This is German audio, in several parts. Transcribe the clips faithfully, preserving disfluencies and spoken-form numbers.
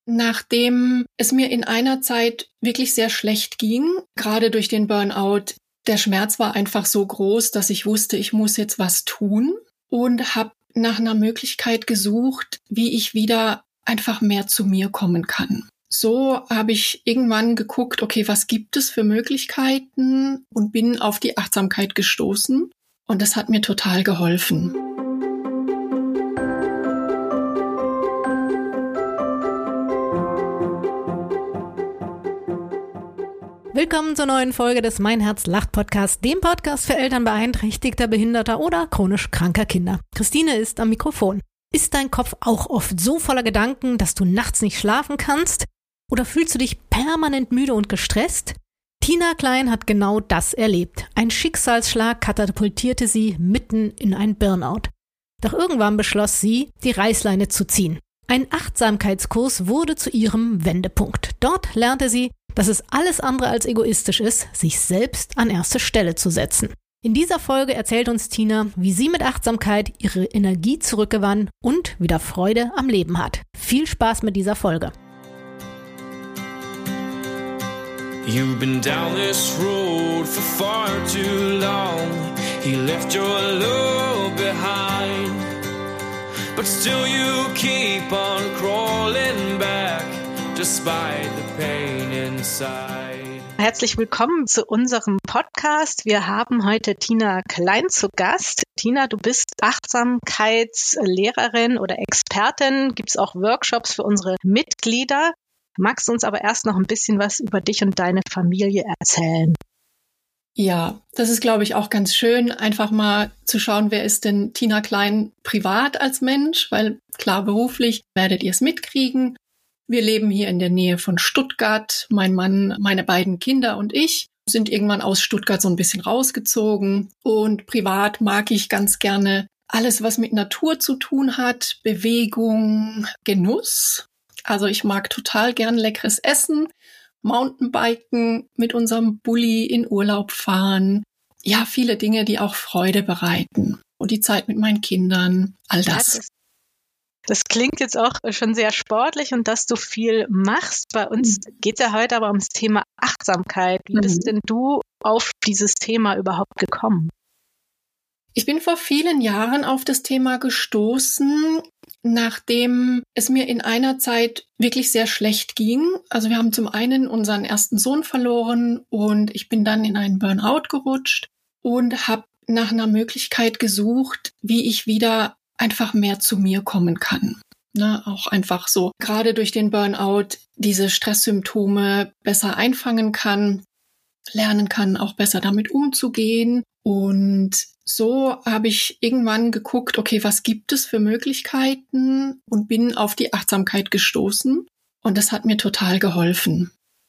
Nachdem es mir in einer Zeit wirklich sehr schlecht ging, gerade durch den Burnout, der Schmerz war einfach so groß, dass ich wusste, ich muss jetzt was tun und habe nach einer Möglichkeit gesucht, wie ich wieder einfach mehr zu mir kommen kann. So habe ich irgendwann geguckt, okay, was gibt es für Möglichkeiten und bin auf die Achtsamkeit gestoßen und das hat mir total geholfen. Willkommen zur neuen Folge des Mein Herz lacht Podcast, dem Podcast für Eltern beeinträchtigter, behinderter oder chronisch kranker Kinder. Christine ist am Mikrofon. Ist dein Kopf auch oft so voller Gedanken, dass du nachts nicht schlafen kannst? Oder fühlst du dich permanent müde und gestresst? Tina Klein hat genau das erlebt. Ein Schicksalsschlag katapultierte sie mitten in ein Burnout. Doch irgendwann beschloss sie, die Reißleine zu ziehen. Ein Achtsamkeitskurs wurde zu ihrem Wendepunkt. Dort lernte sie, dass es alles andere als egoistisch ist, sich selbst an erste Stelle zu setzen. In dieser Folge erzählt uns Tina, wie sie mit Achtsamkeit ihre Energie zurückgewann und wieder Freude am Leben hat. Viel Spaß mit dieser Folge. You've been down this road for far too long. He left your love behind. But still you keep on crawling back, despite the pain inside. Herzlich willkommen zu unserem Podcast. Wir haben heute Tina Klein zu Gast. Tina, du bist Achtsamkeitslehrerin oder Expertin. Gibt es auch Workshops für unsere Mitglieder? Magst du uns aber erst noch ein bisschen was über dich und deine Familie erzählen? Ja, das ist, glaube ich, auch ganz schön, einfach mal zu schauen, wer ist denn Tina Klein privat als Mensch, weil klar, beruflich werdet ihr es mitkriegen. Wir leben hier in der Nähe von Stuttgart. Mein Mann, meine beiden Kinder und ich sind irgendwann aus Stuttgart so ein bisschen rausgezogen. Und privat mag ich ganz gerne alles, was mit Natur zu tun hat, Bewegung, Genuss. Also ich mag total gern leckeres Essen, Mountainbiken, mit unserem Bulli in Urlaub fahren. Ja, viele Dinge, die auch Freude bereiten. Und die Zeit mit meinen Kindern, all das. Das klingt jetzt auch schon sehr sportlich und dass du viel machst. Bei uns geht es ja heute aber ums Thema Achtsamkeit. Wie bist denn du auf dieses Thema überhaupt gekommen? Ich bin vor vielen Jahren auf das Thema gestoßen, nachdem es mir in einer Zeit wirklich sehr schlecht ging. Also wir haben zum einen unseren ersten Sohn verloren und ich bin dann in einen Burnout gerutscht und habe nach einer Möglichkeit gesucht, wie ich wieder einfach mehr zu mir kommen kann. Ne, auch einfach so, gerade durch den Burnout, diese Stresssymptome besser einfangen kann, lernen kann, auch besser damit umzugehen. Und so habe ich irgendwann geguckt, okay, was gibt es für Möglichkeiten und bin auf die Achtsamkeit gestoßen. Und das hat mir total geholfen.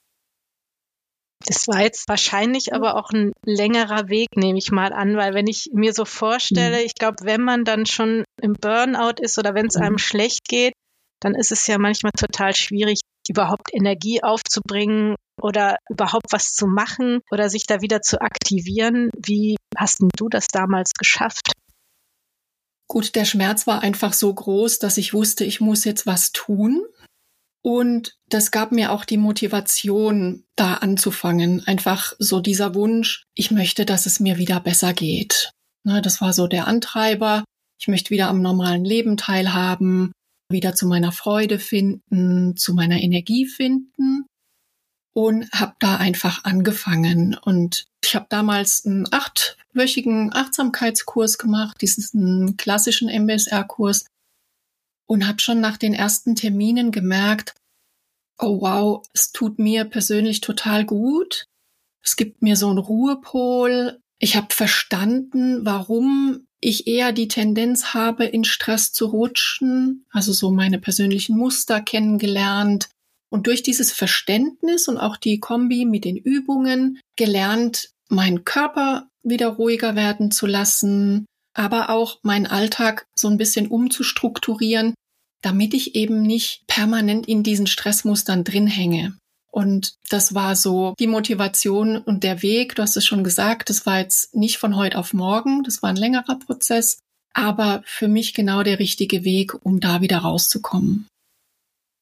Das war jetzt wahrscheinlich aber auch ein längerer Weg, nehme ich mal an, weil wenn ich mir so vorstelle, ich glaube, wenn man dann schon im Burnout ist oder wenn es einem schlecht geht, dann ist es ja manchmal total schwierig, überhaupt Energie aufzubringen oder überhaupt was zu machen oder sich da wieder zu aktivieren. Wie hast denn du das damals geschafft? Gut, der Schmerz war einfach so groß, dass ich wusste, ich muss jetzt was tun. Und das gab mir auch die Motivation, da anzufangen. Einfach so dieser Wunsch, ich möchte, dass es mir wieder besser geht. Ne, das war so der Antreiber. Ich möchte wieder am normalen Leben teilhaben, wieder zu meiner Freude finden, zu meiner Energie finden. Und habe da einfach angefangen. Und ich habe damals einen achtwöchigen Achtsamkeitskurs gemacht, diesen klassischen M B S R-Kurs. Und habe schon nach den ersten Terminen gemerkt, oh wow, es tut mir persönlich total gut. Es gibt mir so einen Ruhepol. Ich habe verstanden, warum ich eher die Tendenz habe, in Stress zu rutschen. Also so meine persönlichen Muster kennengelernt. Und durch dieses Verständnis und auch die Kombi mit den Übungen gelernt, meinen Körper wieder ruhiger werden zu lassen, aber auch meinen Alltag so ein bisschen umzustrukturieren, damit ich eben nicht permanent in diesen Stressmustern drin hänge. Und das war so die Motivation und der Weg, du hast es schon gesagt, das war jetzt nicht von heute auf morgen, das war ein längerer Prozess, aber für mich genau der richtige Weg, um da wieder rauszukommen.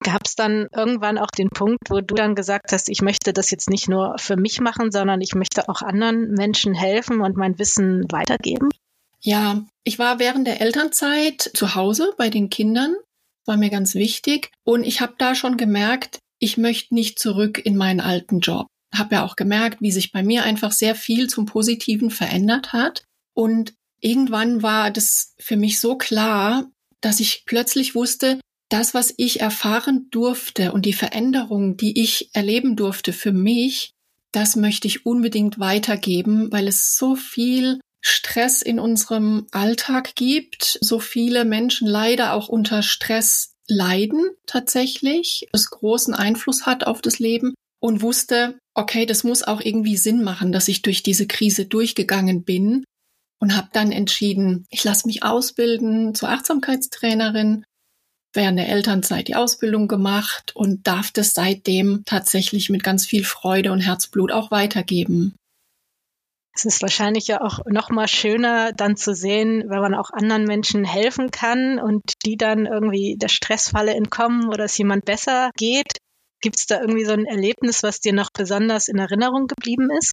Gab es dann irgendwann auch den Punkt, wo du dann gesagt hast, ich möchte das jetzt nicht nur für mich machen, sondern ich möchte auch anderen Menschen helfen und mein Wissen weitergeben? Ja, ich war während der Elternzeit zu Hause bei den Kindern, war mir ganz wichtig. Und ich habe da schon gemerkt, ich möchte nicht zurück in meinen alten Job. Habe ja auch gemerkt, wie sich bei mir einfach sehr viel zum Positiven verändert hat. Und irgendwann war das für mich so klar, dass ich plötzlich wusste, das, was ich erfahren durfte und die Veränderung, die ich erleben durfte für mich, das möchte ich unbedingt weitergeben, weil es so viel Stress in unserem Alltag gibt, so viele Menschen leider auch unter Stress leiden tatsächlich, es großen Einfluss hat auf das Leben und wusste, okay, das muss auch irgendwie Sinn machen, dass ich durch diese Krise durchgegangen bin und habe dann entschieden, ich lasse mich ausbilden zur Achtsamkeitstrainerin, während der Elternzeit die Ausbildung gemacht und darf das seitdem tatsächlich mit ganz viel Freude und Herzblut auch weitergeben. Es ist wahrscheinlich ja auch noch mal schöner, dann zu sehen, wenn man auch anderen Menschen helfen kann und die dann irgendwie der Stressfalle entkommen oder es jemand besser geht. Gibt es da irgendwie so ein Erlebnis, was dir noch besonders in Erinnerung geblieben ist?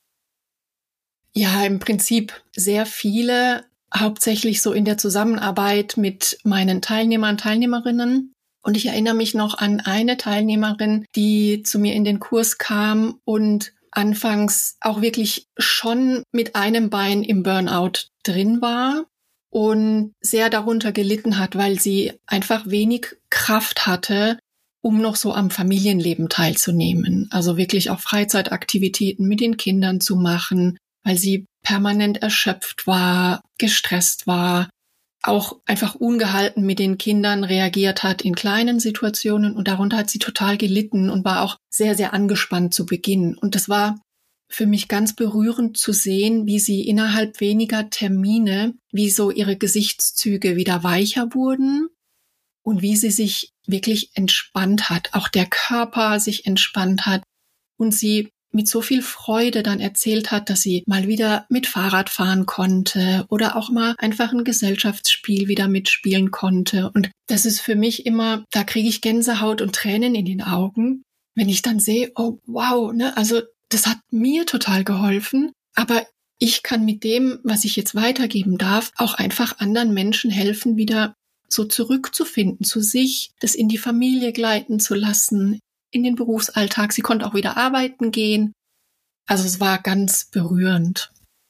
Ja, im Prinzip sehr viele, hauptsächlich so in der Zusammenarbeit mit meinen Teilnehmern und Teilnehmerinnen. Und ich erinnere mich noch an eine Teilnehmerin, die zu mir in den Kurs kam und anfangs auch wirklich schon mit einem Bein im Burnout drin war und sehr darunter gelitten hat, weil sie einfach wenig Kraft hatte, um noch so am Familienleben teilzunehmen. Also wirklich auch Freizeitaktivitäten mit den Kindern zu machen, weil sie permanent erschöpft war, gestresst war, auch einfach ungehalten mit den Kindern reagiert hat in kleinen Situationen und darunter hat sie total gelitten und war auch sehr, sehr angespannt zu Beginn. Und das war für mich ganz berührend zu sehen, wie sie innerhalb weniger Termine, wie so ihre Gesichtszüge wieder weicher wurden und wie sie sich wirklich entspannt hat, auch der Körper sich entspannt hat und sie mit so viel Freude dann erzählt hat, dass sie mal wieder mit Fahrrad fahren konnte oder auch mal einfach ein Gesellschaftsspiel wieder mitspielen konnte. Und das ist für mich immer, da kriege ich Gänsehaut und Tränen in den Augen, wenn ich dann sehe, oh wow, ne, also das hat mir total geholfen, aber ich kann mit dem, was ich jetzt weitergeben darf, auch einfach anderen Menschen helfen, wieder so zurückzufinden zu sich, das in die Familie gleiten zu lassen, in den Berufsalltag. Sie konnte auch wieder arbeiten gehen. Also es war ganz berührend.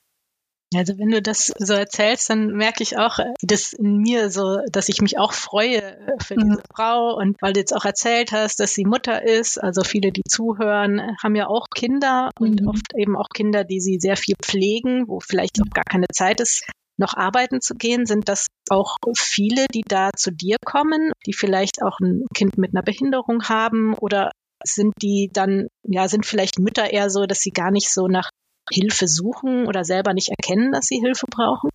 Also wenn du das so erzählst, dann merke ich auch, dass in mir so, dass ich mich auch freue für diese mhm. Frau und weil du jetzt auch erzählt hast, dass sie Mutter ist, also viele, die zuhören, haben ja auch Kinder mhm. und oft eben auch Kinder, die sie sehr viel pflegen, wo vielleicht auch gar keine Zeit ist, noch arbeiten zu gehen. Sind das auch viele, die da zu dir kommen, die vielleicht auch ein Kind mit einer Behinderung haben oder sind die dann, ja, sind vielleicht Mütter eher so, dass sie gar nicht so nach Hilfe suchen oder selber nicht erkennen, dass sie Hilfe brauchen?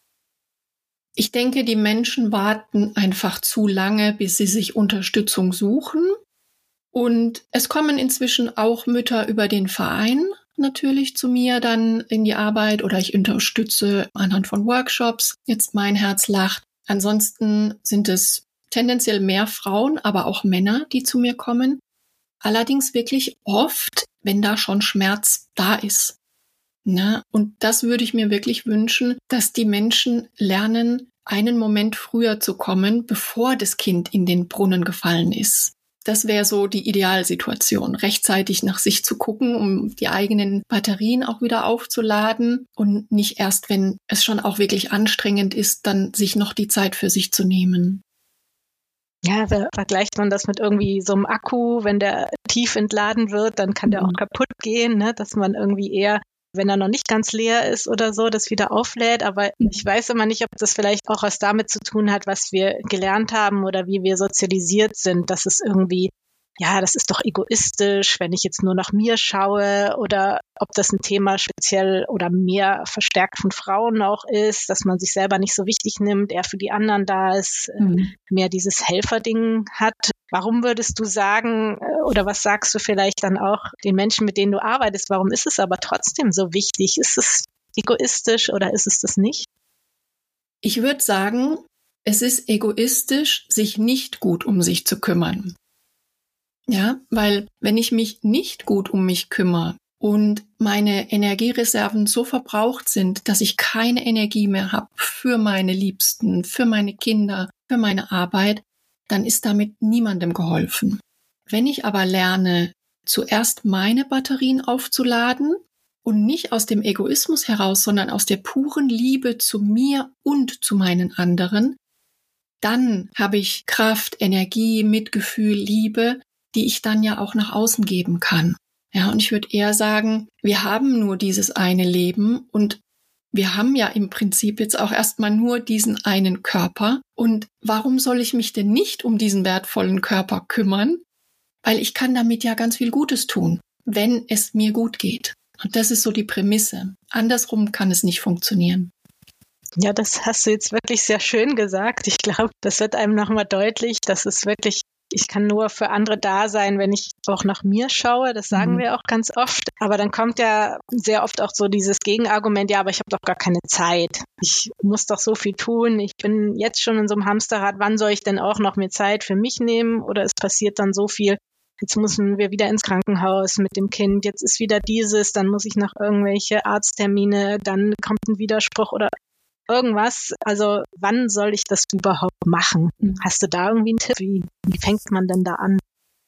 Ich denke, die Menschen warten einfach zu lange, bis sie sich Unterstützung suchen. Und es kommen inzwischen auch Mütter über den Verein natürlich zu mir dann in die Arbeit oder ich unterstütze anhand von Workshops. Jetzt Mein Herz lacht. Ansonsten sind es tendenziell mehr Frauen, aber auch Männer, die zu mir kommen. Allerdings wirklich oft, wenn da schon Schmerz da ist. Na, und das würde ich mir wirklich wünschen, dass die Menschen lernen, einen Moment früher zu kommen, bevor das Kind in den Brunnen gefallen ist. Das wäre so die Idealsituation, rechtzeitig nach sich zu gucken, um die eigenen Batterien auch wieder aufzuladen und nicht erst, wenn es schon auch wirklich anstrengend ist, dann sich noch die Zeit für sich zu nehmen. Ja, da vergleicht man das mit irgendwie so einem Akku, wenn der tief entladen wird, dann kann der auch kaputt gehen, ne? Dass man irgendwie eher, wenn er noch nicht ganz leer ist oder so, das wieder auflädt. Aber ich weiß immer nicht, ob das vielleicht auch was damit zu tun hat, was wir gelernt haben oder wie wir sozialisiert sind, dass es irgendwie, ja, das ist doch egoistisch, wenn ich jetzt nur nach mir schaue oder ob das ein Thema speziell oder mehr verstärkt von Frauen auch ist, dass man sich selber nicht so wichtig nimmt, eher für die anderen da ist, mhm. mehr dieses Helferding hat. Warum würdest du sagen, oder was sagst du vielleicht dann auch den Menschen, mit denen du arbeitest, warum ist es aber trotzdem so wichtig? Ist es egoistisch oder ist es das nicht? Ich würde sagen, es ist egoistisch, sich nicht gut um sich zu kümmern. Ja, weil wenn ich mich nicht gut um mich kümmere und meine Energiereserven so verbraucht sind, dass ich keine Energie mehr habe für meine Liebsten, für meine Kinder, für meine Arbeit, dann ist damit niemandem geholfen. Wenn ich aber lerne, zuerst meine Batterien aufzuladen und nicht aus dem Egoismus heraus, sondern aus der puren Liebe zu mir und zu meinen anderen, dann habe ich Kraft, Energie, Mitgefühl, Liebe, die ich dann ja auch nach außen geben kann. Ja, und ich würde eher sagen, wir haben nur dieses eine Leben und wir haben ja im Prinzip jetzt auch erstmal nur diesen einen Körper. Und warum soll ich mich denn nicht um diesen wertvollen Körper kümmern? Weil ich kann damit ja ganz viel Gutes tun, wenn es mir gut geht. Und das ist so die Prämisse. Andersrum kann es nicht funktionieren. Ja, das hast du jetzt wirklich sehr schön gesagt. Ich glaube, das wird einem nochmal deutlich, dass es wirklich, ich kann nur für andere da sein, wenn ich auch nach mir schaue. Das sagen mhm. wir auch ganz oft. Aber dann kommt ja sehr oft auch so dieses Gegenargument, ja, aber ich habe doch gar keine Zeit. Ich muss doch so viel tun. Ich bin jetzt schon in so einem Hamsterrad. Wann soll ich denn auch noch mehr Zeit für mich nehmen? Oder es passiert dann so viel. Jetzt müssen wir wieder ins Krankenhaus mit dem Kind. Jetzt ist wieder dieses, dann muss ich noch irgendwelche Arzttermine, dann kommt ein Widerspruch oder irgendwas. Also wann soll ich das überhaupt machen? Hast du da irgendwie einen Tipp? Wie, wie fängt man denn da an?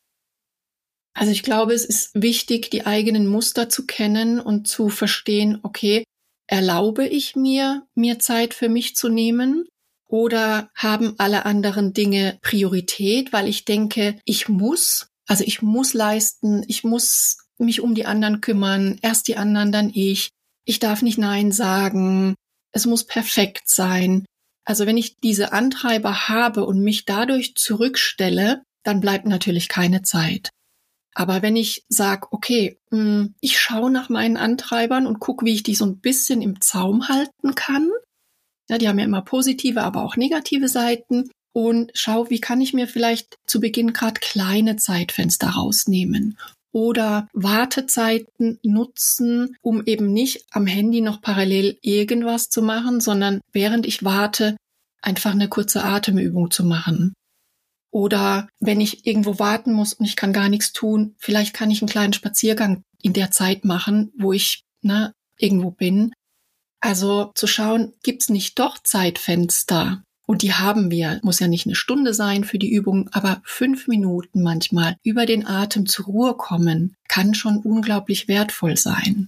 Also ich glaube, es ist wichtig, die eigenen Muster zu kennen und zu verstehen, okay, erlaube ich mir, mir Zeit für mich zu nehmen? Oder haben alle anderen Dinge Priorität, weil ich denke, ich muss, also ich muss leisten, ich muss mich um die anderen kümmern, erst die anderen, dann ich. Ich darf nicht Nein sagen. Es muss perfekt sein. Also wenn ich diese Antreiber habe und mich dadurch zurückstelle, dann bleibt natürlich keine Zeit. Aber wenn ich sage, okay, ich schaue nach meinen Antreibern und gucke, wie ich die so ein bisschen im Zaum halten kann. Ja, die haben ja immer positive, aber auch negative Seiten. Und schau, wie kann ich mir vielleicht zu Beginn gerade kleine Zeitfenster rausnehmen. Oder Wartezeiten nutzen, um eben nicht am Handy noch parallel irgendwas zu machen, sondern während ich warte, einfach eine kurze Atemübung zu machen. Oder wenn ich irgendwo warten muss und ich kann gar nichts tun, vielleicht kann ich einen kleinen Spaziergang in der Zeit machen, wo ich ne, irgendwo bin. Also zu schauen, gibt's nicht doch Zeitfenster? Und die haben wir, muss ja nicht eine Stunde sein für die Übung, aber fünf Minuten manchmal über den Atem zur Ruhe kommen, kann schon unglaublich wertvoll sein.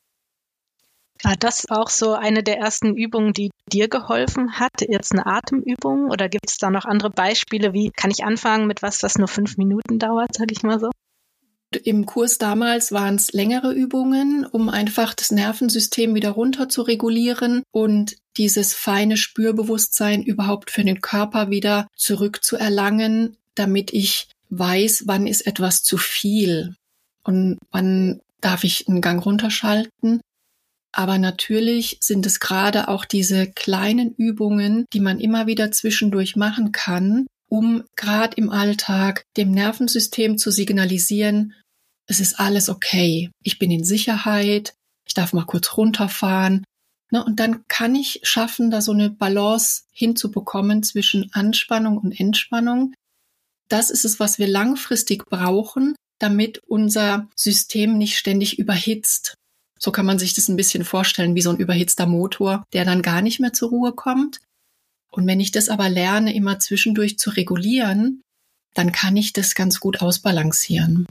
War das auch so eine der ersten Übungen, die dir geholfen hat? Jetzt eine Atemübung? Oder gibt es da noch andere Beispiele? Wie kann ich anfangen mit was, das nur fünf Minuten dauert, sage ich mal so? Im Kurs damals waren es längere Übungen, um einfach das Nervensystem wieder runter zu regulieren und dieses feine Spürbewusstsein überhaupt für den Körper wieder zurückzuerlangen, damit ich weiß, wann ist etwas zu viel und wann darf ich einen Gang runterschalten. Aber natürlich sind es gerade auch diese kleinen Übungen, die man immer wieder zwischendurch machen kann, um gerade im Alltag dem Nervensystem zu signalisieren, es ist alles okay, ich bin in Sicherheit, ich darf mal kurz runterfahren. Ne, und dann kann ich schaffen, da so eine Balance hinzubekommen zwischen Anspannung und Entspannung. Das ist es, was wir langfristig brauchen, damit unser System nicht ständig überhitzt. So kann man sich das ein bisschen vorstellen, wie so ein überhitzter Motor, der dann gar nicht mehr zur Ruhe kommt. Und wenn ich das aber lerne, immer zwischendurch zu regulieren, dann kann ich das ganz gut ausbalancieren.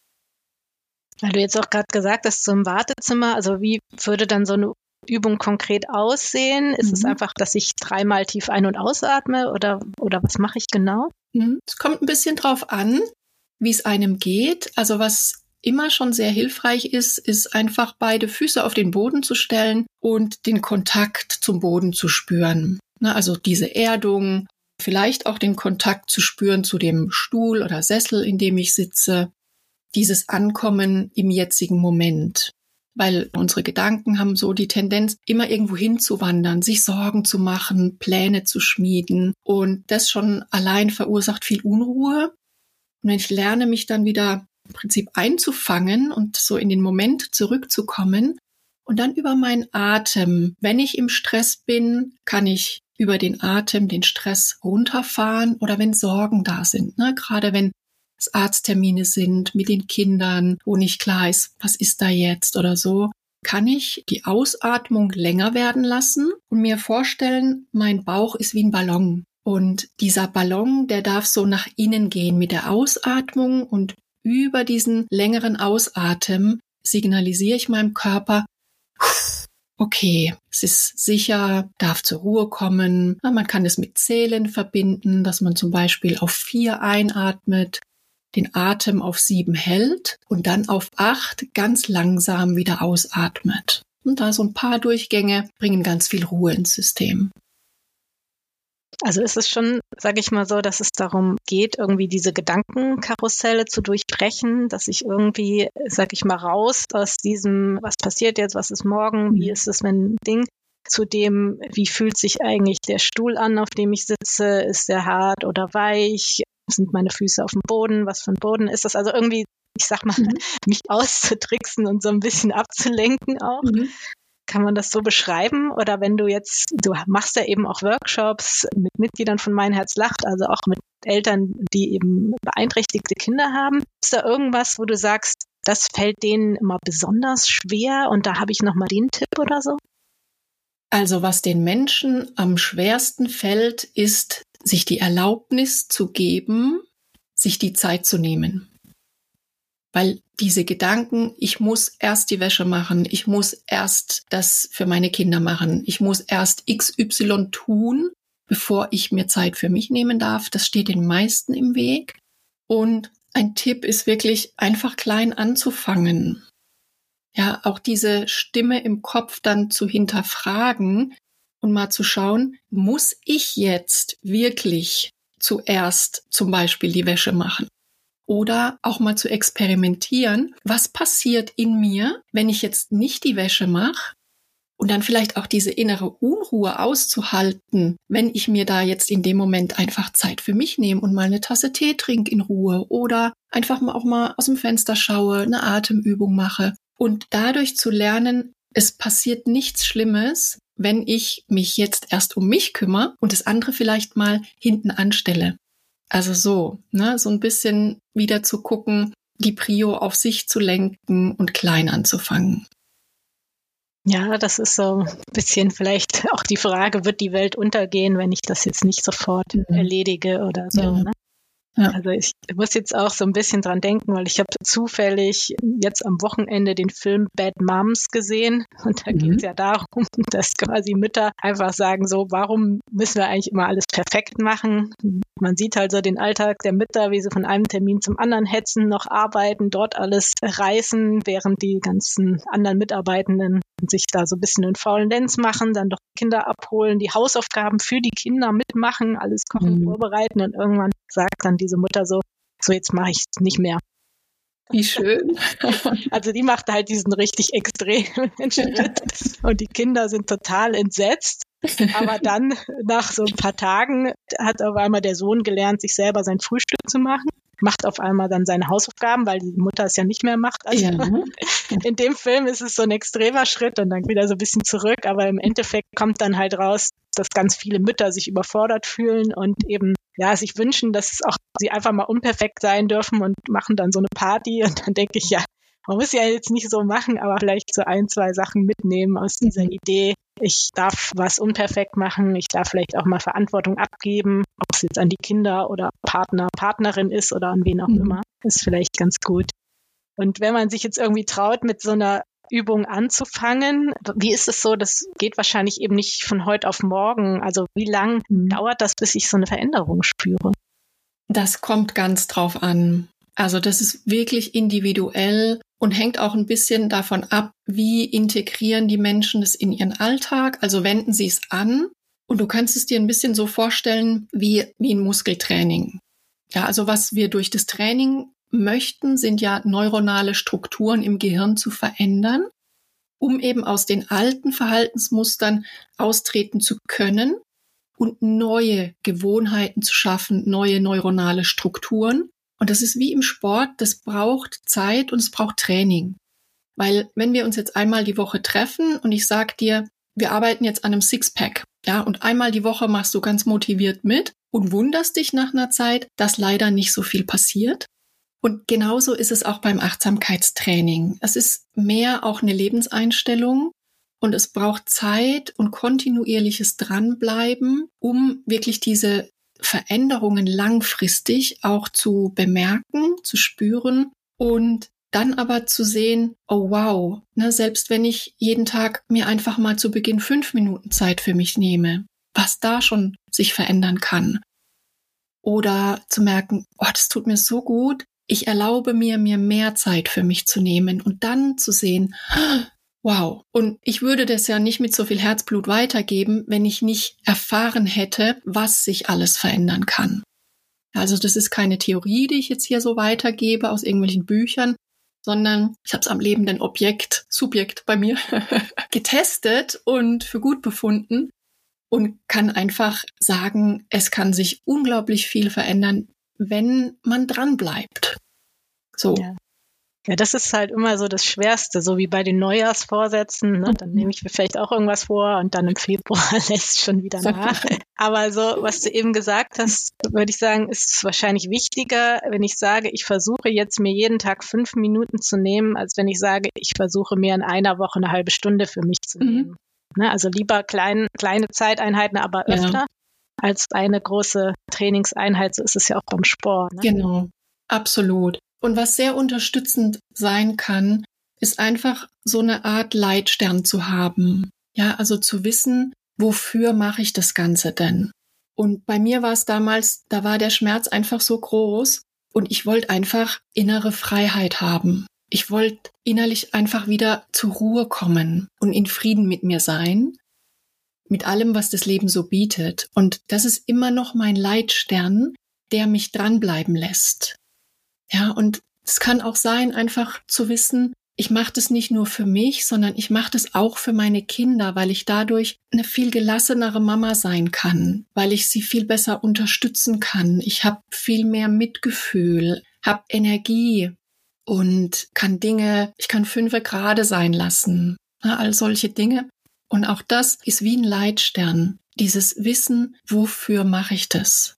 Weil du jetzt auch gerade gesagt hast, so im Wartezimmer, also wie würde dann so eine Übung konkret aussehen? Ist mhm. es einfach, dass ich dreimal tief ein- und ausatme oder, oder was mache ich genau? Es kommt ein bisschen drauf an, wie es einem geht. Also was immer schon sehr hilfreich ist, ist einfach beide Füße auf den Boden zu stellen und den Kontakt zum Boden zu spüren. Also diese Erdung, vielleicht auch den Kontakt zu spüren zu dem Stuhl oder Sessel, in dem ich sitze. Dieses Ankommen im jetzigen Moment. Weil unsere Gedanken haben so die Tendenz, immer irgendwo hinzuwandern, sich Sorgen zu machen, Pläne zu schmieden. Und das schon allein verursacht viel Unruhe. Und wenn ich lerne, mich dann wieder im Prinzip einzufangen und so in den Moment zurückzukommen und dann über meinen Atem, wenn ich im Stress bin, kann ich über den Atem den Stress runterfahren oder wenn Sorgen da sind. Ne? Gerade wenn Arzttermine sind mit den Kindern, wo nicht klar ist, was ist da jetzt oder so, kann ich die Ausatmung länger werden lassen und mir vorstellen, mein Bauch ist wie ein Ballon. Und dieser Ballon, der darf so nach innen gehen mit der Ausatmung und über diesen längeren Ausatmen signalisiere ich meinem Körper, okay, es ist sicher, darf zur Ruhe kommen. Man kann es mit Zählen verbinden, dass man zum Beispiel auf vier einatmet, den Atem auf sieben hält und dann auf acht ganz langsam wieder ausatmet. Und da so ein paar Durchgänge bringen ganz viel Ruhe ins System. Also ist es schon, sage ich mal so, dass es darum geht, irgendwie diese Gedankenkarusselle zu durchbrechen, dass ich irgendwie, sage ich mal, raus aus diesem, was passiert jetzt, was ist morgen, wie ist es, wenn Ding, zu dem, wie fühlt sich eigentlich der Stuhl an, auf dem ich sitze, ist der hart oder weich, sind meine Füße auf dem Boden, was für ein Boden ist das? Also irgendwie, ich sag mal, mhm. mich auszutricksen und so ein bisschen abzulenken auch. Mhm. Kann man das so beschreiben? Oder wenn du jetzt, du machst ja eben auch Workshops mit Mitgliedern von Mein Herz lacht, also auch mit Eltern, die eben beeinträchtigte Kinder haben. Ist da irgendwas, wo du sagst, das fällt denen immer besonders schwer und da habe ich nochmal den Tipp oder so? Also was den Menschen am schwersten fällt, ist, sich die Erlaubnis zu geben, sich die Zeit zu nehmen. Weil diese Gedanken, ich muss erst die Wäsche machen, ich muss erst das für meine Kinder machen, ich muss erst X Y tun, bevor ich mir Zeit für mich nehmen darf, das steht den meisten im Weg. Und ein Tipp ist wirklich, einfach klein anzufangen. Ja, auch diese Stimme im Kopf dann zu hinterfragen und mal zu schauen, muss ich jetzt wirklich zuerst zum Beispiel die Wäsche machen? Oder auch mal zu experimentieren, was passiert in mir, wenn ich jetzt nicht die Wäsche mache und dann vielleicht auch diese innere Unruhe auszuhalten, wenn ich mir da jetzt in dem Moment einfach Zeit für mich nehme und mal eine Tasse Tee trinke in Ruhe oder einfach mal auch mal aus dem Fenster schaue, eine Atemübung mache und dadurch zu lernen, es passiert nichts Schlimmes, wenn ich mich jetzt erst um mich kümmere und das andere vielleicht mal hinten anstelle. Also so, ne, so ein bisschen wieder zu gucken, die Prio auf sich zu lenken und klein anzufangen. Ja, das ist so ein bisschen vielleicht auch die Frage, wird die Welt untergehen, wenn ich das jetzt nicht sofort mhm. erledige oder so, ja. Ne? Ja. Also ich muss jetzt auch so ein bisschen dran denken, weil ich habe zufällig jetzt am Wochenende den Film Bad Moms gesehen und da mhm. geht es ja darum, dass quasi Mütter einfach sagen so, warum müssen wir eigentlich immer alles perfekt machen? Man sieht halt so den Alltag der Mütter, wie sie von einem Termin zum anderen hetzen, noch arbeiten, dort alles reißen, während die ganzen anderen Mitarbeitenden sich da so ein bisschen einen faulen Lenz machen, dann doch Kinder abholen, die Hausaufgaben für die Kinder mitmachen, alles kochen, mhm. vorbereiten und irgendwann sagt dann diese Mutter so, so jetzt mache ich es nicht mehr. Wie schön. Also die macht halt diesen richtig extremen Schritt und die Kinder sind total entsetzt. Aber dann, nach so ein paar Tagen, hat auf einmal der Sohn gelernt, sich selber sein Frühstück zu machen, macht auf einmal dann seine Hausaufgaben, weil die Mutter es ja nicht mehr macht. Also ja. In dem Film ist es so ein extremer Schritt und dann wieder so ein bisschen zurück, aber im Endeffekt kommt dann halt raus, dass ganz viele Mütter sich überfordert fühlen und eben ja sich wünschen, dass auch sie einfach mal unperfekt sein dürfen und machen dann so eine Party und dann denke ich, ja, man muss ja jetzt nicht so machen, aber vielleicht so ein, zwei Sachen mitnehmen aus dieser Idee. Ich darf was unperfekt machen, ich darf vielleicht auch mal Verantwortung abgeben, ob es jetzt an die Kinder oder Partner, Partnerin ist oder an wen auch mhm. immer, ist vielleicht ganz gut. Und wenn man sich jetzt irgendwie traut, mit so einer Übung anzufangen, wie ist es so, das geht wahrscheinlich eben nicht von heute auf morgen. Also wie lang mhm. dauert das, bis ich so eine Veränderung spüre? Das kommt ganz drauf an. Also das ist wirklich individuell und hängt auch ein bisschen davon ab, wie integrieren die Menschen es in ihren Alltag. Also wenden sie es an und du kannst es dir ein bisschen so vorstellen wie, wie ein Muskeltraining. Ja, also was wir durch das Training möchten, sind ja neuronale Strukturen im Gehirn zu verändern, um eben aus den alten Verhaltensmustern austreten zu können und neue Gewohnheiten zu schaffen, neue neuronale Strukturen. Und das ist wie im Sport, das braucht Zeit und es braucht Training. Weil wenn wir uns jetzt einmal die Woche treffen und ich sag dir, wir arbeiten jetzt an einem Sixpack, ja, und einmal die Woche machst du ganz motiviert mit und wunderst dich nach einer Zeit, dass leider nicht so viel passiert, Und genauso ist es auch beim Achtsamkeitstraining. Es ist mehr auch eine Lebenseinstellung und es braucht Zeit und kontinuierliches Dranbleiben, um wirklich diese Veränderungen langfristig auch zu bemerken, zu spüren und dann aber zu sehen, oh wow, ne, selbst wenn ich jeden Tag mir einfach mal zu Beginn fünf Minuten Zeit für mich nehme, was da schon sich verändern kann. Oder zu merken, oh, das tut mir so gut, ich erlaube mir, mir mehr Zeit für mich zu nehmen und dann zu sehen, wow. Und ich würde das ja nicht mit so viel Herzblut weitergeben, wenn ich nicht erfahren hätte, was sich alles verändern kann. Also das ist keine Theorie, die ich jetzt hier so weitergebe aus irgendwelchen Büchern, sondern ich habe es am lebenden Objekt, Subjekt bei mir, getestet und für gut befunden und kann einfach sagen, es kann sich unglaublich viel verändern, wenn man dran bleibt. So. Ja. Ja, das ist halt immer so das Schwerste, so wie bei den Neujahrsvorsätzen, ne? Dann nehme ich mir vielleicht auch irgendwas vor und dann im Februar lässt es schon wieder nach. Aber so, was du eben gesagt hast, würde ich sagen, ist es wahrscheinlich wichtiger, wenn ich sage, ich versuche jetzt mir jeden Tag fünf Minuten zu nehmen, als wenn ich sage, ich versuche mir in einer Woche eine halbe Stunde für mich zu nehmen. Mhm. Ne? Also lieber klein, kleine Zeiteinheiten, aber öfter, ja, als eine große Trainingseinheit. So ist es ja auch beim Sport. Ne? Genau, absolut. Und was sehr unterstützend sein kann, ist einfach so eine Art Leitstern zu haben. Ja, also zu wissen, wofür mache ich das Ganze denn? Und bei mir war es damals, da war der Schmerz einfach so groß und ich wollte einfach innere Freiheit haben. Ich wollte innerlich einfach wieder zur Ruhe kommen und in Frieden mit mir sein, mit allem, was das Leben so bietet. Und das ist immer noch mein Leitstern, der mich dranbleiben lässt. Ja, und es kann auch sein, einfach zu wissen, ich mache das nicht nur für mich, sondern ich mache das auch für meine Kinder, weil ich dadurch eine viel gelassenere Mama sein kann, weil ich sie viel besser unterstützen kann. Ich habe viel mehr Mitgefühl, habe Energie und kann Dinge, ich kann fünfe gerade sein lassen, ja, all solche Dinge. Und auch das ist wie ein Leitstern, dieses Wissen, wofür mache ich das?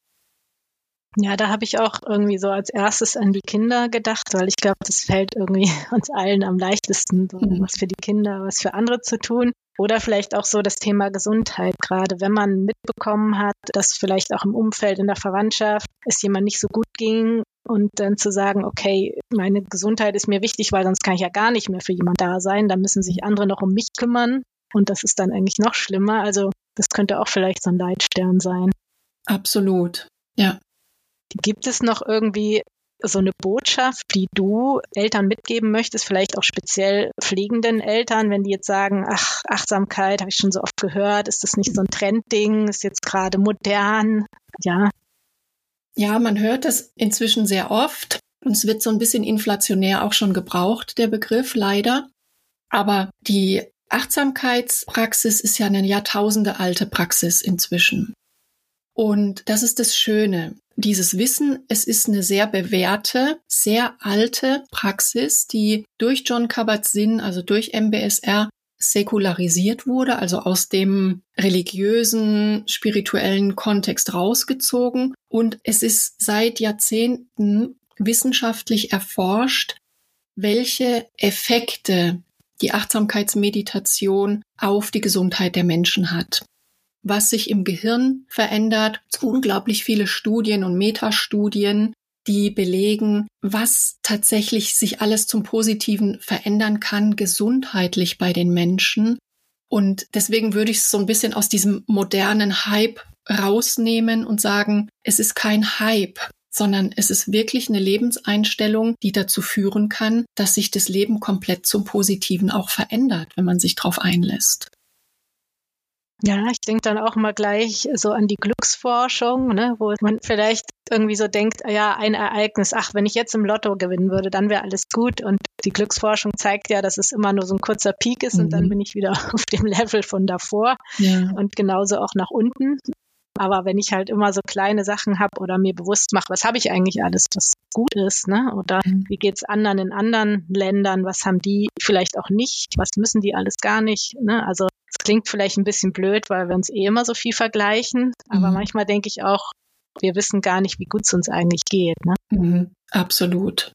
Ja, da habe ich auch irgendwie so als erstes an die Kinder gedacht, weil ich glaube, das fällt irgendwie uns allen am leichtesten, so was für die Kinder, was für andere zu tun. Oder vielleicht auch so das Thema Gesundheit, gerade wenn man mitbekommen hat, dass vielleicht auch im Umfeld, in der Verwandtschaft es jemand nicht so gut ging und dann zu sagen, okay, meine Gesundheit ist mir wichtig, weil sonst kann ich ja gar nicht mehr für jemand da sein, da müssen sich andere noch um mich kümmern und das ist dann eigentlich noch schlimmer. Also das könnte auch vielleicht so ein Leitstern sein. Absolut, ja. Gibt es noch irgendwie so eine Botschaft, die du Eltern mitgeben möchtest, vielleicht auch speziell pflegenden Eltern, wenn die jetzt sagen, ach, Achtsamkeit, habe ich schon so oft gehört, ist das nicht so ein Trendding, ist jetzt gerade modern? Ja. Ja, man hört das inzwischen sehr oft und es wird so ein bisschen inflationär auch schon gebraucht, der Begriff, leider. Aber die Achtsamkeitspraxis ist ja eine jahrtausendealte Praxis inzwischen. Und das ist das Schöne. Dieses Wissen, es ist eine sehr bewährte, sehr alte Praxis, die durch Jon Kabat-Zinn, also durch M B S R, säkularisiert wurde, also aus dem religiösen, spirituellen Kontext rausgezogen. Und es ist seit Jahrzehnten wissenschaftlich erforscht, welche Effekte die Achtsamkeitsmeditation auf die Gesundheit der Menschen hat. Was sich im Gehirn verändert. Es gibt unglaublich viele Studien und Metastudien, die belegen, was tatsächlich sich alles zum Positiven verändern kann, gesundheitlich bei den Menschen. Und deswegen würde ich es so ein bisschen aus diesem modernen Hype rausnehmen und sagen, es ist kein Hype, sondern es ist wirklich eine Lebenseinstellung, die dazu führen kann, dass sich das Leben komplett zum Positiven auch verändert, wenn man sich darauf einlässt. Ja, ich denke dann auch mal gleich so an die Glücksforschung, ne, wo man vielleicht irgendwie so denkt, ja, ein Ereignis, ach, wenn ich jetzt im Lotto gewinnen würde, dann wäre alles gut. Und die Glücksforschung zeigt ja, dass es immer nur so ein kurzer Peak ist, mhm, und dann bin ich wieder auf dem Level von davor, ja, und genauso auch nach unten. Aber wenn ich halt immer so kleine Sachen habe oder mir bewusst mache, was habe ich eigentlich alles, was gut ist, ne? Oder mhm, wie geht's anderen in anderen Ländern, was haben die vielleicht auch nicht, was müssen die alles gar nicht, ne? Also es klingt vielleicht ein bisschen blöd, weil wir uns eh immer so viel vergleichen, aber mhm, manchmal denke ich auch, wir wissen gar nicht, wie gut es uns eigentlich geht, ne? Mhm, absolut.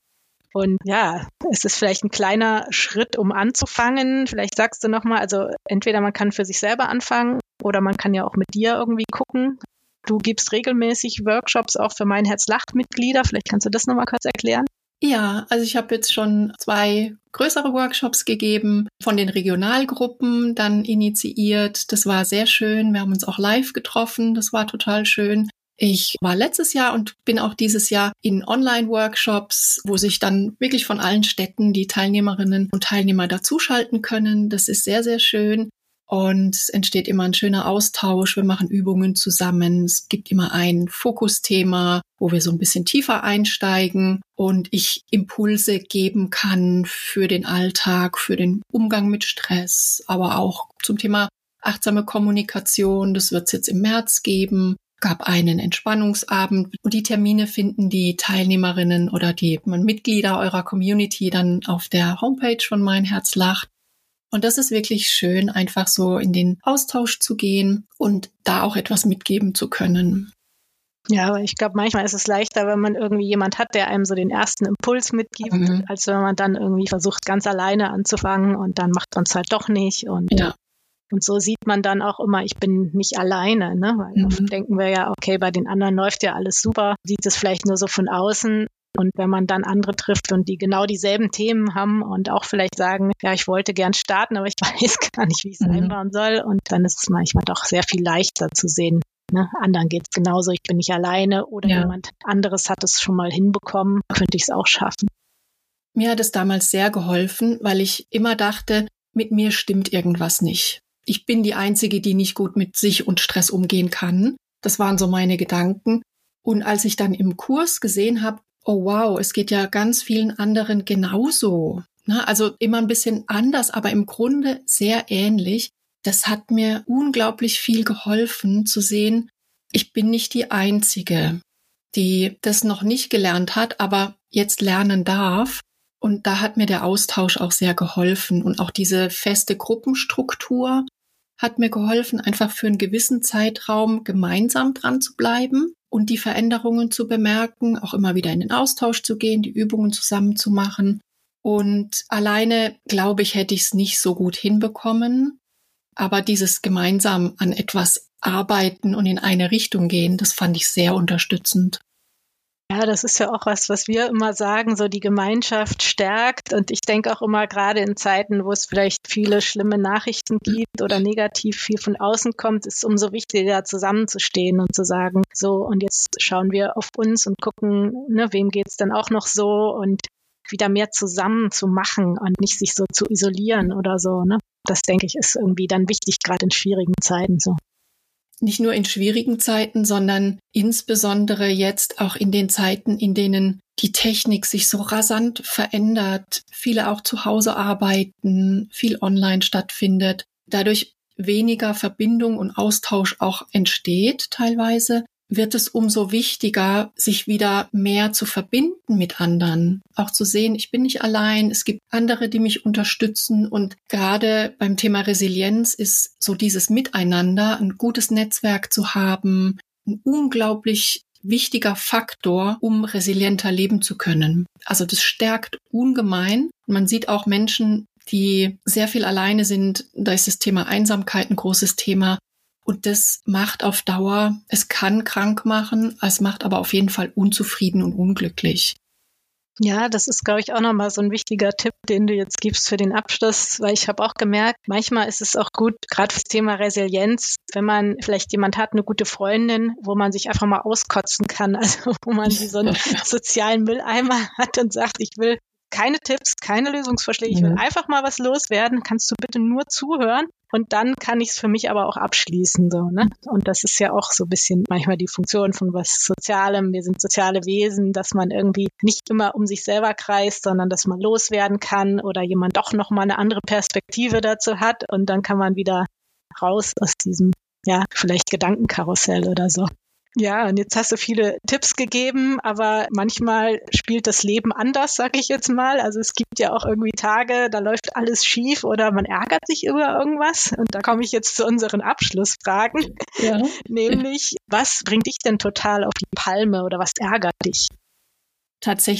Und ja, es ist vielleicht ein kleiner Schritt, um anzufangen. Vielleicht sagst du nochmal, also entweder man kann für sich selber anfangen oder man kann ja auch mit dir irgendwie gucken. Du gibst regelmäßig Workshops auch für Mein Herz lacht Mitglieder. Vielleicht kannst du das nochmal kurz erklären. Ja, also ich habe jetzt schon zwei größere Workshops gegeben, von den Regionalgruppen dann initiiert. Das war sehr schön. Wir haben uns auch live getroffen. Das war total schön. Ich war letztes Jahr und bin auch dieses Jahr in Online-Workshops, wo sich dann wirklich von allen Städten die Teilnehmerinnen und Teilnehmer dazuschalten können. Das ist sehr, sehr schön. Und es entsteht immer ein schöner Austausch. Wir machen Übungen zusammen. Es gibt immer ein Fokusthema, wo wir so ein bisschen tiefer einsteigen und ich Impulse geben kann für den Alltag, für den Umgang mit Stress, aber auch zum Thema achtsame Kommunikation. Das wird es jetzt im März geben. Gab einen Entspannungsabend und die Termine finden die Teilnehmerinnen oder die Mitglieder eurer Community dann auf der Homepage von Mein Herz lacht. Und das ist wirklich schön, einfach so in den Austausch zu gehen und da auch etwas mitgeben zu können. Ja, aber ich glaube, manchmal ist es leichter, wenn man irgendwie jemand hat, der einem so den ersten Impuls mitgibt, mhm. als wenn man dann irgendwie versucht, ganz alleine anzufangen und dann macht man es halt doch nicht. Und ja. Und so sieht man dann auch immer, ich bin nicht alleine, ne? Weil mhm. oft denken wir ja, okay, bei den anderen läuft ja alles super, sieht es vielleicht nur so von außen. Und wenn man dann andere trifft und die genau dieselben Themen haben und auch vielleicht sagen, ja, ich wollte gern starten, aber ich weiß gar nicht, wie ich es mhm. einbauen soll. Und dann ist es manchmal doch sehr viel leichter zu sehen. Ne? Anderen geht es genauso, ich bin nicht alleine oder ja. jemand anderes hat es schon mal hinbekommen, könnte ich es auch schaffen. Mir hat es damals sehr geholfen, weil ich immer dachte, mit mir stimmt irgendwas nicht. Ich bin die Einzige, die nicht gut mit sich und Stress umgehen kann. Das waren so meine Gedanken. Und als ich dann im Kurs gesehen habe, oh wow, es geht ja ganz vielen anderen genauso. Na, also immer ein bisschen anders, aber im Grunde sehr ähnlich. Das hat mir unglaublich viel geholfen zu sehen, ich bin nicht die Einzige, die das noch nicht gelernt hat, aber jetzt lernen darf. Und da hat mir der Austausch auch sehr geholfen. Und auch diese feste Gruppenstruktur hat mir geholfen, einfach für einen gewissen Zeitraum gemeinsam dran zu bleiben und die Veränderungen zu bemerken, auch immer wieder in den Austausch zu gehen, die Übungen zusammen zu machen. Und alleine, glaube ich, hätte ich es nicht so gut hinbekommen. Aber dieses gemeinsam an etwas arbeiten und in eine Richtung gehen, das fand ich sehr unterstützend. Ja, das ist ja auch was, was wir immer sagen, so die Gemeinschaft stärkt. Und ich denke auch immer, gerade in Zeiten, wo es vielleicht viele schlimme Nachrichten gibt oder negativ viel von außen kommt, ist es umso wichtiger, zusammenzustehen und zu sagen, so, und jetzt schauen wir auf uns und gucken, ne, wem geht's dann auch noch so und wieder mehr zusammen zu machen und nicht sich so zu isolieren oder so, ne? Das, denke ich, ist irgendwie dann wichtig, gerade in schwierigen Zeiten so. Nicht nur in schwierigen Zeiten, sondern insbesondere jetzt auch in den Zeiten, in denen die Technik sich so rasant verändert, viele auch zu Hause arbeiten, viel online stattfindet, dadurch weniger Verbindung und Austausch auch entsteht teilweise, wird es umso wichtiger, sich wieder mehr zu verbinden mit anderen. Auch zu sehen, ich bin nicht allein, es gibt andere, die mich unterstützen. Und gerade beim Thema Resilienz ist so dieses Miteinander, ein gutes Netzwerk zu haben, ein unglaublich wichtiger Faktor, um resilienter leben zu können. Also das stärkt ungemein. Man sieht auch Menschen, die sehr viel alleine sind. Da ist das Thema Einsamkeit ein großes Thema. Und das macht auf Dauer, es kann krank machen, es macht aber auf jeden Fall unzufrieden und unglücklich. Ja, das ist, glaube ich, auch nochmal so ein wichtiger Tipp, den du jetzt gibst für den Abschluss, weil ich habe auch gemerkt, manchmal ist es auch gut, gerade fürs Thema Resilienz, wenn man vielleicht jemand hat, eine gute Freundin, wo man sich einfach mal auskotzen kann, also wo man wie so einen sozialen Mülleimer hat und sagt, ich will keine Tipps, keine Lösungsvorschläge, ich will einfach mal was loswerden, kannst du bitte nur zuhören? Und dann kann ich es für mich aber auch abschließen, so, ne? Und das ist ja auch so ein bisschen manchmal die Funktion von was Sozialem. Wir sind soziale Wesen, dass man irgendwie nicht immer um sich selber kreist, sondern dass man loswerden kann oder jemand doch nochmal eine andere Perspektive dazu hat und dann kann man wieder raus aus diesem, ja, vielleicht Gedankenkarussell oder so. Ja, und jetzt hast du viele Tipps gegeben, aber manchmal spielt das Leben anders, sag ich jetzt mal. Also es gibt ja auch irgendwie Tage, da läuft alles schief oder man ärgert sich über irgendwas. Und da komme ich jetzt zu unseren Abschlussfragen. Ja. Nämlich, was bringt dich denn total auf die Palme oder was ärgert dich? Tatsächlich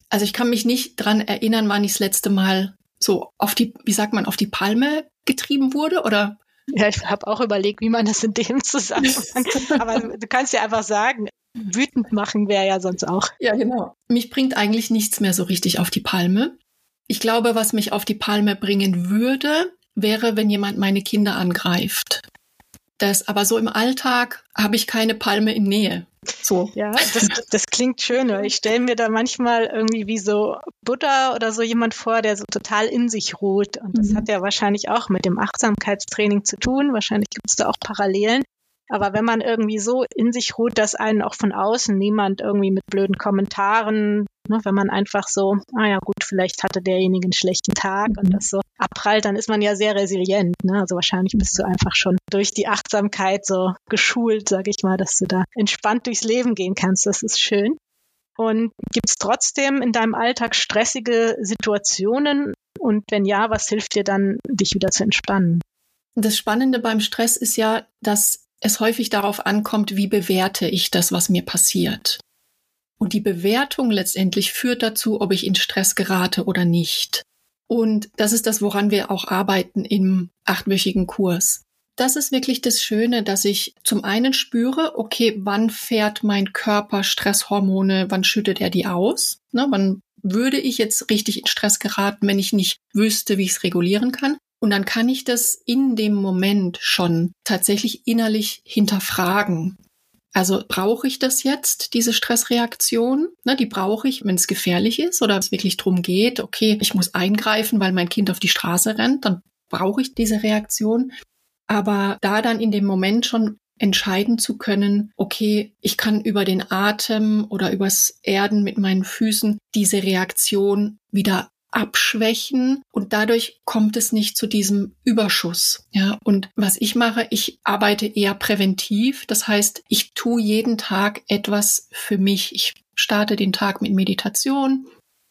Also ich kann mich nicht dran erinnern, wann ich das letzte Mal so auf die, wie sagt man, auf die Palme getrieben wurde, oder? Ja, ich habe auch überlegt, wie man das in dem Zusammenhang, aber du kannst ja einfach sagen, wütend machen wäre ja sonst auch. Ja, genau. Mich bringt eigentlich nichts mehr so richtig auf die Palme. Ich glaube, was mich auf die Palme bringen würde, wäre, wenn jemand meine Kinder angreift. Das, aber so im Alltag habe ich keine Palme in Nähe. So. Ja, das, das klingt schön, weil ich stelle mir da manchmal irgendwie wie so Buddha oder so jemand vor, der so total in sich ruht. Und das mhm. hat ja wahrscheinlich auch mit dem Achtsamkeitstraining zu tun. Wahrscheinlich gibt es da auch Parallelen. Aber wenn man irgendwie so in sich ruht, dass einen auch von außen niemand irgendwie mit blöden Kommentaren, ne, wenn man einfach so, ah ja gut, vielleicht hatte derjenige einen schlechten Tag und das so abprallt, dann ist man ja sehr resilient. Ne? Also wahrscheinlich bist du einfach schon durch die Achtsamkeit so geschult, sag ich mal, dass du da entspannt durchs Leben gehen kannst. Das ist schön. Und gibt es trotzdem in deinem Alltag stressige Situationen? Und wenn ja, was hilft dir dann, dich wieder zu entspannen? Das Spannende beim Stress ist ja, dass es häufig darauf ankommt, wie bewerte ich das, was mir passiert. Und die Bewertung letztendlich führt dazu, ob ich in Stress gerate oder nicht. Und das ist das, woran wir auch arbeiten im achtwöchigen Kurs. Das ist wirklich das Schöne, dass ich zum einen spüre, okay, wann fährt mein Körper Stresshormone, wann schüttet er die aus? Ne, wann würde ich jetzt richtig in Stress geraten, wenn ich nicht wüsste, wie ich es regulieren kann? Und dann kann ich das in dem Moment schon tatsächlich innerlich hinterfragen. Also brauche ich das jetzt, diese Stressreaktion? Ne, die brauche ich, wenn es gefährlich ist oder es wirklich darum geht, okay, ich muss eingreifen, weil mein Kind auf die Straße rennt, dann brauche ich diese Reaktion. Aber da dann in dem Moment schon entscheiden zu können, okay, ich kann über den Atem oder übers Erden mit meinen Füßen diese Reaktion wieder abschwächen und dadurch kommt es nicht zu diesem Überschuss. Ja, und was ich mache, ich arbeite eher präventiv. Das heißt, ich tue jeden Tag etwas für mich. Ich starte den Tag mit Meditation.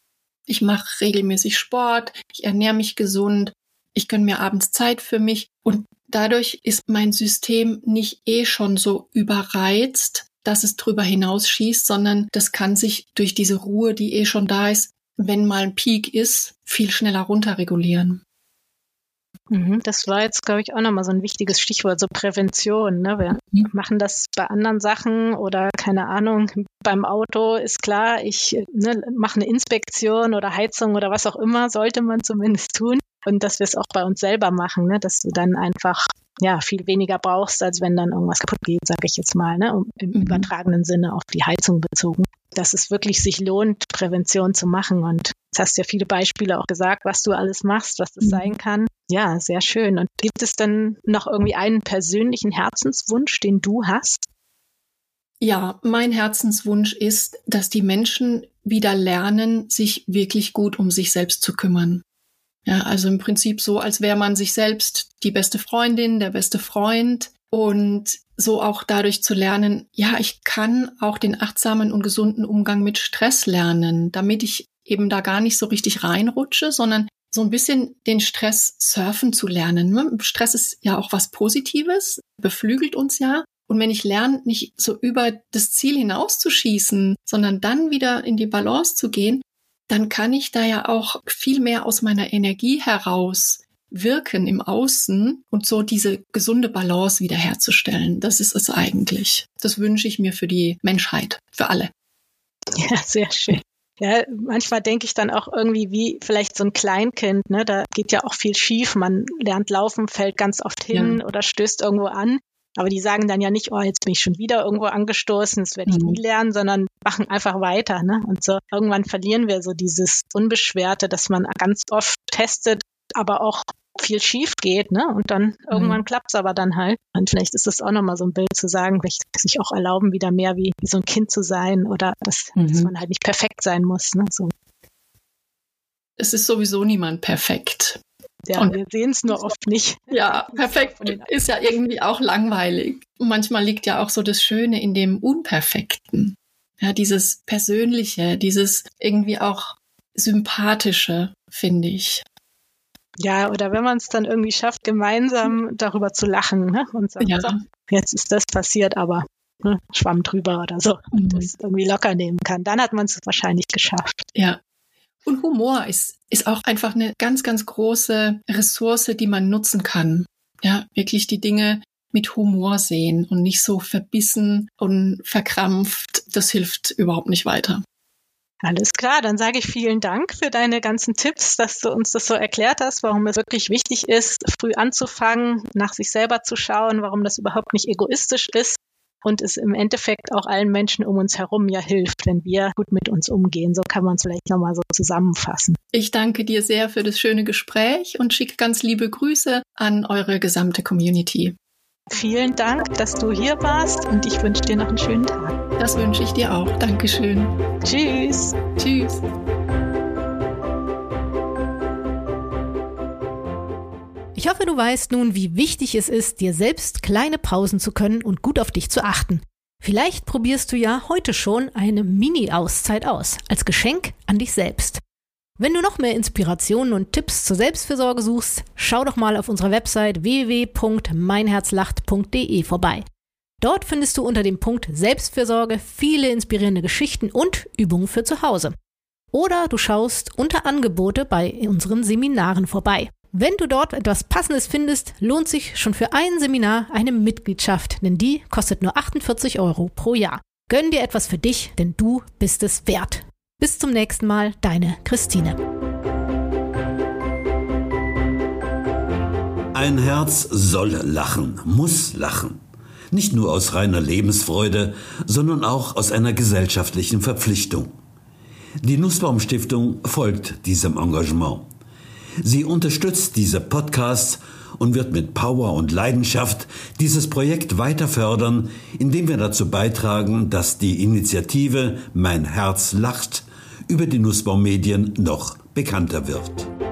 Ich mache regelmäßig Sport. Ich ernähre mich gesund. Ich gönne mir abends Zeit für mich. Und dadurch ist mein System nicht eh schon so überreizt, dass es drüber hinausschießt, sondern das kann sich durch diese Ruhe, die eh schon da ist, wenn mal ein Peak ist, viel schneller runterregulieren. Das war jetzt, glaube ich, auch nochmal so ein wichtiges Stichwort, so Prävention. Ne? Wir mhm. machen das bei anderen Sachen oder, keine Ahnung, beim Auto ist klar, ich ne, mache eine Inspektion oder Heizung oder was auch immer, sollte man zumindest tun. Und dass wir es auch bei uns selber machen, ne? Dass du dann einfach ja viel weniger brauchst, als wenn dann irgendwas kaputt geht, sage ich jetzt mal, ne? Um, im mhm. übertragenen Sinne auf die Heizung bezogen. Dass es wirklich sich lohnt, Prävention zu machen. Und jetzt hast du ja viele Beispiele auch gesagt, was du alles machst, was das mhm. sein kann. Ja, sehr schön. Und gibt es dann noch irgendwie einen persönlichen Herzenswunsch, den du hast? Ja, mein Herzenswunsch ist, dass die Menschen wieder lernen, sich wirklich gut um sich selbst zu kümmern. Ja, also im Prinzip so, als wäre man sich selbst die beste Freundin, der beste Freund und so auch dadurch zu lernen, ja, ich kann auch den achtsamen und gesunden Umgang mit Stress lernen, damit ich eben da gar nicht so richtig reinrutsche, sondern so ein bisschen den Stress surfen zu lernen. Stress ist ja auch was Positives, beflügelt uns ja. Und wenn ich lerne, nicht so über das Ziel hinauszuschießen, sondern dann wieder in die Balance zu gehen, dann kann ich da ja auch viel mehr aus meiner Energie heraus wirken im Außen und so diese gesunde Balance wiederherzustellen. Das ist es eigentlich. Das wünsche ich mir für die Menschheit, für alle. Ja, sehr schön. Ja, manchmal denke ich dann auch irgendwie wie vielleicht so ein Kleinkind, ne? Da geht ja auch viel schief. Man lernt laufen, fällt ganz oft hin ja. oder stößt irgendwo an. Aber die sagen dann ja nicht, oh, jetzt bin ich schon wieder irgendwo angestoßen, das werde ich nie lernen, sondern machen einfach weiter. Ne? Und so irgendwann verlieren wir so dieses Unbeschwerte, dass man ganz oft testet, aber auch viel schief geht. Ne? Und dann irgendwann mhm. klappt es aber dann halt. Und vielleicht ist das auch nochmal so ein Bild zu sagen, vielleicht sich auch erlauben, wieder mehr wie, wie so ein Kind zu sein oder dass, mhm. dass man halt nicht perfekt sein muss. Ne? So. Es ist sowieso niemand perfekt. Ja, und wir sehen es nur oft nicht. Ja, perfekt ist ja irgendwie auch langweilig. Und manchmal liegt ja auch so das Schöne in dem Unperfekten. Ja, dieses Persönliche, dieses irgendwie auch Sympathische, finde ich. Ja, oder wenn man es dann irgendwie schafft, gemeinsam darüber zu lachen, ne? Und sagen, ja. so, jetzt ist das passiert, aber ne, Schwamm drüber oder so. Und mhm. das irgendwie locker nehmen kann. Dann hat man es wahrscheinlich geschafft. Ja. Und Humor ist, ist auch einfach eine ganz, ganz große Ressource, die man nutzen kann. Ja, wirklich die Dinge mit Humor sehen und nicht so verbissen und verkrampft. Das hilft überhaupt nicht weiter. Alles klar, dann sage ich vielen Dank für deine ganzen Tipps, dass du uns das so erklärt hast, warum es wirklich wichtig ist, früh anzufangen, nach sich selber zu schauen, warum das überhaupt nicht egoistisch ist und es im Endeffekt auch allen Menschen um uns herum ja hilft, wenn wir gut mit uns umgehen. So kann man es vielleicht nochmal so zusammenfassen. Ich danke dir sehr für das schöne Gespräch und schicke ganz liebe Grüße an eure gesamte Community. Vielen Dank, dass du hier warst und ich wünsche dir noch einen schönen Tag. Das wünsche ich dir auch. Dankeschön. Tschüss. Tschüss. Ich hoffe, du weißt nun, wie wichtig es ist, dir selbst kleine Pausen zu können und gut auf dich zu achten. Vielleicht probierst du ja heute schon eine Mini-Auszeit aus, als Geschenk an dich selbst. Wenn du noch mehr Inspirationen und Tipps zur Selbstfürsorge suchst, schau doch mal auf unserer Website w w w punkt mein herz lacht punkt d e vorbei. Dort findest du unter dem Punkt Selbstfürsorge viele inspirierende Geschichten und Übungen für zu Hause. Oder du schaust unter Angebote bei unseren Seminaren vorbei. Wenn du dort etwas Passendes findest, lohnt sich schon für ein Seminar eine Mitgliedschaft, denn die kostet nur achtundvierzig Euro pro Jahr. Gönn dir etwas für dich, denn du bist es wert. Bis zum nächsten Mal, deine Christine. Ein Herz soll lachen, muss lachen. Nicht nur aus reiner Lebensfreude, sondern auch aus einer gesellschaftlichen Verpflichtung. Die Nussbaum Stiftung folgt diesem Engagement. Sie unterstützt diese Podcasts und wird mit Power und Leidenschaft dieses Projekt weiter fördern, indem wir dazu beitragen, dass die Initiative Mein Herz lacht über die Nussbaum Medien noch bekannter wird.